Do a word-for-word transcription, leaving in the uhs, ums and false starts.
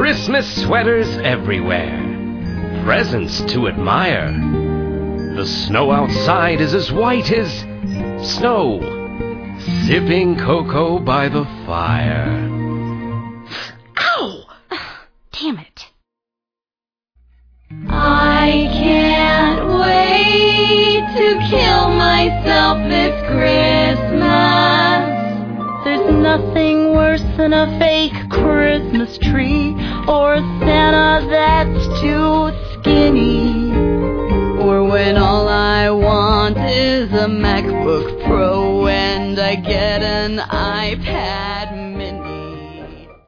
Christmas sweaters everywhere, presents to admire. The snow outside is as white as snow, sipping cocoa by the fire. Ow! Damn it. I can't wait to kill myself this Christmas. There's nothing worse than a fake Christmas tree, or Santa that's too skinny, or when all I want is a MacBook Pro and I get an iPad.